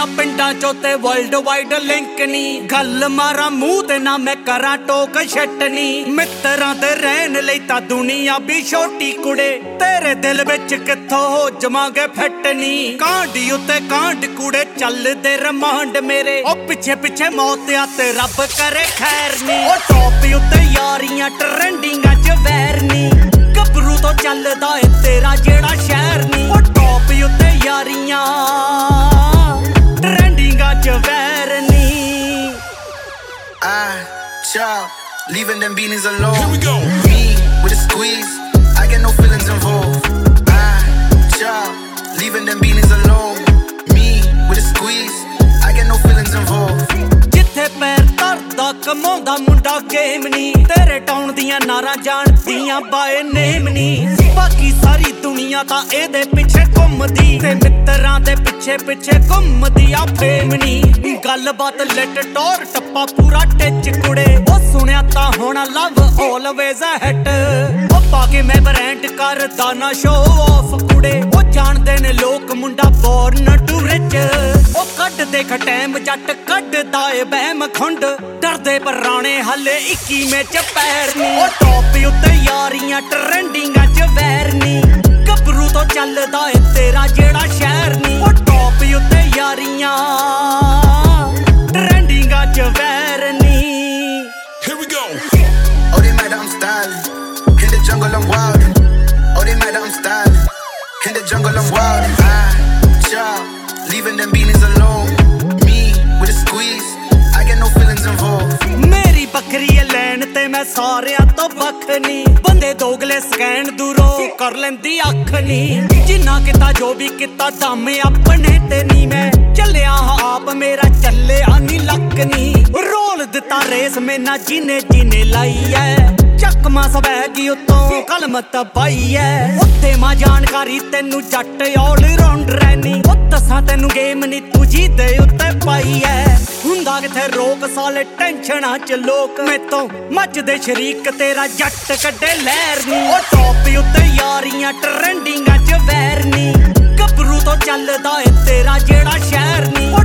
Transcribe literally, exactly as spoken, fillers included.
ਪਿੰਡਾਂ ਚੋਂ ਤੇ ਵਰਲਡ ਵਾਈਡ ਲਿੰਕ ਨੀ ਗੱਲ ਮਾਰਾਂ ਮੂੰਹ ਤੇ ਨਾ ਮੈਂ ਕਰਾਂ ਟੋਕ ਛੱਟਨੀ ਮਿੱਤਰਾਂ ਤੇ ਰਹਿਣ ਲਈ ਤਾਂ ਦੁਨੀਆ ਵੀ ਛੋਟੀ ਕੁੜੇ ਤੇਰੇ ਦਿਲ ਵਿੱਚ ਕਿੱਥੋਂ ਹੋ ਜਮਾਂਗੇ ਫੱਟਨੀ ਕਾਂਡੀ ਉੱਤੇ ਕਾਂਡ ਕੁੜੇ ਚੱਲਦੇ ਰਮਾਂਡ ਮੇਰੇ ਉਹ ਪਿੱਛੇ ਪਿੱਛੇ ਮੌਤ ਆ ਤੇ ਰੱਬ ਕਰੇ ਖੈਰ ਨੀ ਉਹ ਟੌਪ ਉੱਤੇ ਯਾਰੀਆਂ ਟ੍ਰੈਂਡਿੰਗਾਂ ਚ ਵੈਰ ਨੀ ਗੱਭਰੂ ਤੋਂ ਚੱਲਦਾ ਏ ਤੇਰਾ ਜਿਹੜਾ ਸ਼ਹਿਰ ਨੀ ਉਹ ਟੌਪ ਉੱਤੇ ਯਾਰੀਆਂ ਟ੍ਰੈਂਡਿੰਗਾਂ ਚ ਵੈਰ ਨੀ I, child, leaving them beanies alone. Here we go. Me, with a squeeze, I get no feelings involved. I, child, leaving them beanies alone. Me, with a squeeze, I get no feelings involved. ਜਿੱਥੇ ਪੈਰ ਧਰਦਾ ਕਮਾਉਂਦਾ ਮੁੰਡਾ game ਨੀ ਤੇਰੇ town ਦੀਆਂ ਨਾਰਾਂ ਜਾਣਦੀਆਂ by name ਨੀ ਬਾਕੀ ਸਾਰੀ ਦੁਨੀਆ ਤਾਂ ਇਹਦੇ ਪਿੱਛੇ ਘੁੰਮਦੀ ਤੇ ਮਿੱਤਰਾਂ ਦੇ ਪਿੱਛੇ ਪਿੱਛੇ ਘੁੰਮਦੀ ਆ ਫੇਮ ਨੀ ਗੱਲਬਾਤ ਲਿਟ ਟੋਰ ਟੱਪਾ ਪੂਰਾ ਟਿੱਚ ਕੁੜੇ ਉਹ ਸੁਣਿਆ ਤਾਂ ਹੋਣਾ ਲਵ ਆਲਵੇਜ਼ ਅ ਹਿੱਟ ਉਹ ਪਾ ਕੇ ਮੈਂ ਬ੍ਰਾਂਡ ਕਰਦਾ ਨਾ ਸ਼ੋ ਆਫ ਕੁੜੇ ਉਹ ਜਾਣਦੇ ਨੇ ਲੋਕ ਮੁੰਡਾ ਬੋਰਨ ਟੂ ਰਿਚ ਉਹ ਕੱਢਦੇ ਖਟੈਮ ਜੱਟ ਕੱਢਦਾ ਏ ਬਹਿਮ ਖੁੰਡ ਡਰਦੇ ਪਰਾਣੇ ਹਲੇ ਇੱਕੀਵੇਂ ਚ ਪੈਰ ਨੀ ਉਹ ਟੌਪ ਉੱਤੇ ਯਾਰੀਆਂ ਟ੍ਰੈਂਡਿੰਗਾਂ ਚ ਵੈਰ ਨੀ ਗੱਭਰੂ ਤੋਂ ਚੱਲਦਾ ਏ ਤੇਰਾ ਜਿਹੜਾ ਸ਼ਹਿਰ ਨੀ ਉਹ ਟੌਪ ਉੱਤੇ ਯਾਰੀਆਂ ਟ੍ਰੈਂਡਿੰਗਾਂ ਚ ਵੈਰ ਨੀ Here we go. Oh, they mad that I'm styling. In the jungle I'm wildin'. Oh, they mad that I'm styling. In the jungle I'm wildin'. I, child, leaving them beanies alone. Me, with a squeeze, I get no feelings involved. ਮੇਰੀ ਬੱਕਰੀ ਐ ਲੈਣ ਤੇ ਮੈਂ ਸਾਰਿਆਂ ਤੋਂ ਵੱਖ ਨੀ ਬੰਦੇ ਦੋਗਲੇ ਸਕੈਨ ਦੂਰੋਂ ਕਰ ਲੈਂਦੀ ਅੱਖ ਨੀ ਜਿੰਨਾ ਕੀਤਾ ਜੋ ਵੀ ਕੀਤਾ ਦਮ ਆਪਣੇ ਤੇ ਨੀ ਮੈਂ ਚੱਲਿਆ ਆਪ ਮੇਰਾ ਚੱਲਿਆ ਨੀ ਲੱਕ ਨੀ ਰੋਲ ਦਿੱਤਾ ਰੇਸ ਮੈਨਾ ਜਿਨੇ ਜਿਨੇ ਲਾਈ ਐ ਚੱਕਮਾ ਸਵੈਗੀ ਉਤੋਂ ਕਲਮ ਤਬਾਈ ਐ ਉੱਤੇ ਮਾ ਜਾਣਕਾਰੀ ਤੈਨੂੰ ਜੱਟ ਆਲ ਰਾਉਂਡਰ ਨੀ ਉਹ ਦੱਸਾਂ ਤੈਨੂੰ ਗੇਮ ਨੀ ਤੂੰ ਜੀਦੇ ਉੱਤੇ ਪਾਈ ਐ ਹੁੰਦਾ ਕਿਥੇ ਰੋਕ ਸਾਲੇ ਟੈਨਸ਼ਨਾਂ ਚ ਲੋਕ ਮੈਤੋਂ ਮੱਚਦੇ ਸ਼ਰੀਕ ਤੇਰਾ ਜੱਟ ਕੱਢੇ ਲਹਿਰ ਨੀ ਉਹ ਟੌਪ ਉੱਤੇ ਯਾਰੀਆਂ ਟ੍ਰੈਂਡਿੰਗਾਂ ਚ ਵੈਰ ਨੀ ਗੱਭਰੂ ਤੋਂ ਚੱਲਦਾ ਏ ਤੇਰਾ ਜਿਹੜਾ ਸ਼ਹਿਰ ਨੀ